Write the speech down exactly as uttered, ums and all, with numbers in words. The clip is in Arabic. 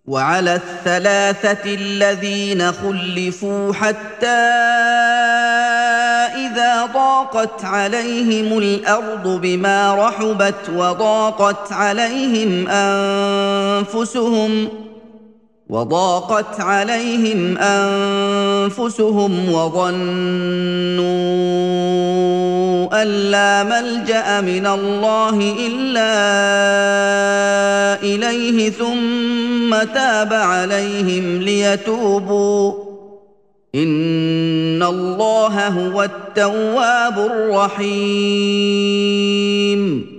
وعلى الثلاثه الذين خلفوا حتى اذا ضاقت عليهم الارض بما رحبت وضاقت عليهم انفسهم وضاقت عليهم أنفسهم وظنوا أن لا ملجأ من الله إلا إليه ثم تاب عليهم ليتوبوا إن الله هو التواب الرحيم